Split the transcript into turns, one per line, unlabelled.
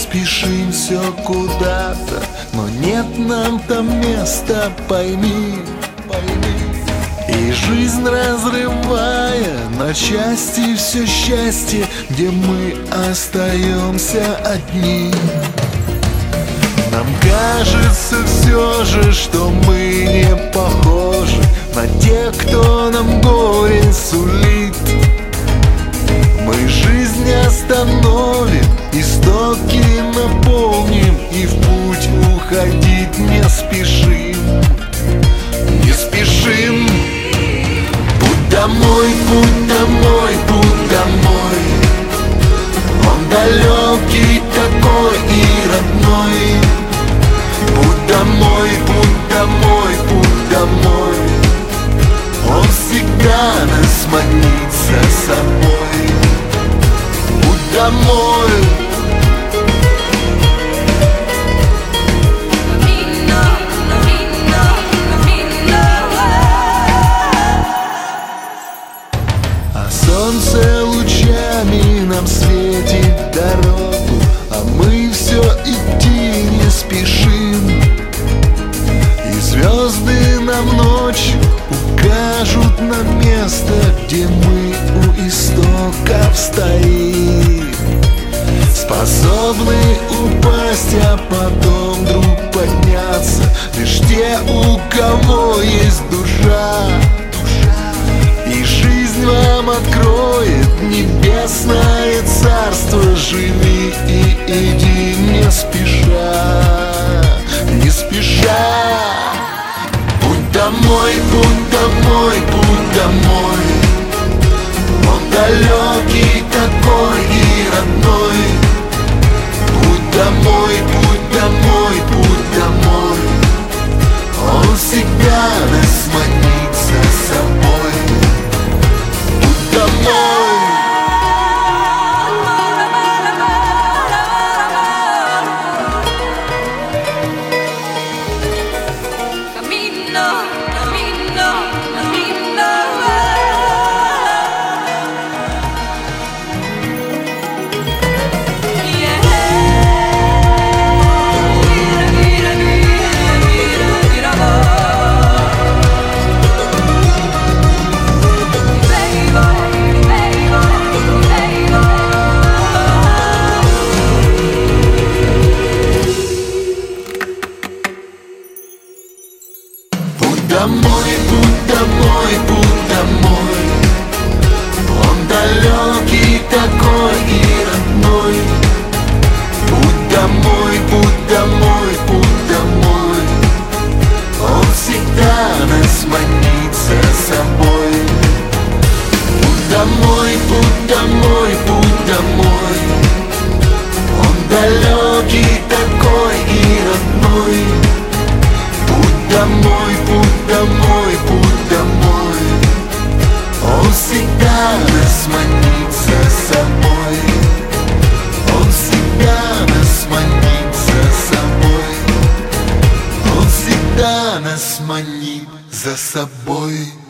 спешим все куда-то, но нет нам там места, пойми, пойми. И жизнь разрывая на части все счастье, где мы остаемся одни. Нам кажется все же, что мы не похожи на тех, кто нам горе сулит. Мы жизнь остановим, истоки наполним и в путь уходить не спешим. Не спешим. Путь домой, путь домой, путь домой. Он далекий такой и родной. Путь домой, путь домой, путь домой. Он всегда нас манит за собой. Путь домой. Солнце лучами нам светит дорогу, а мы все идти не спешим. И звезды нам ночью укажут на место, где мы у истоков стоим. Способны упасть, а потом вдруг подняться лишь те, у кого есть душа. И жизнь вам откроет небесное царство. Живи и иди не спеша, не спеша. Путь домой, путь домой, путь домой. Он далекий такой и родной. Путь домой, путь домой, путь домой. Он всегда нас манит за собой. Домой, путь домой, путь домой. Он далекий такой и родной. Путь домой, путь домой, путь домой. Он всегда нас манит за собой. Путь домой, путь домой, путь домой. Он далекий такой и родной. Путь домой, путь домой, путь домой. Он всегда нас манит за собой. Он всегда нас манит за собой. Он всегда нас манит за собой.